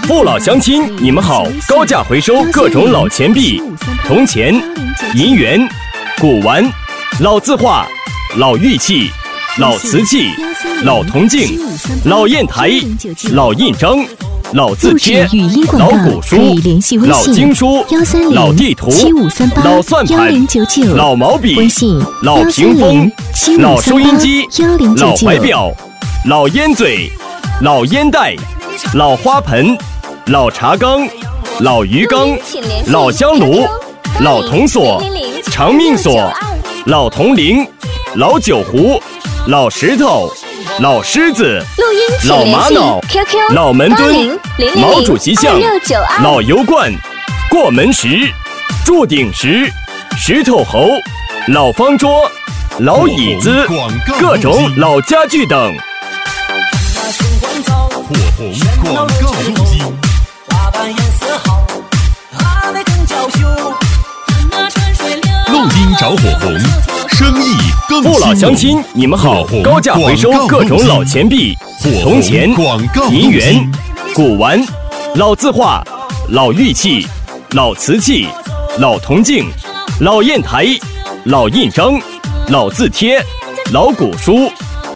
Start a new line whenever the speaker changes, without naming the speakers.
父老乡亲，你们好！高价回收各种老钱币、铜钱、银元、古玩、老字画、老玉器、老瓷器、老铜镜、老砚台、老印章、老字帖、老古书、老经书、老地图、老算盘、老毛笔、老屏风、老收音机、老怀表、老烟嘴、老烟袋、老花盆、老茶缸、老鱼缸、老香炉、老铜锁、长命锁、老铜铃、老酒壶、老石头、老狮子、老玛瑙、老门墩、毛主席像、老油罐、过门石、铸鼎石、石头猴、老方桌、老椅子、各种老家具等。
火红广告录音，录音找火红，生意更兴隆。
父老乡亲，你们好！高价回收各种老钱币、铜钱、银元、古玩、老字画、老玉器、老瓷器、老铜镜、老砚台、老印章、老字帖、老古书、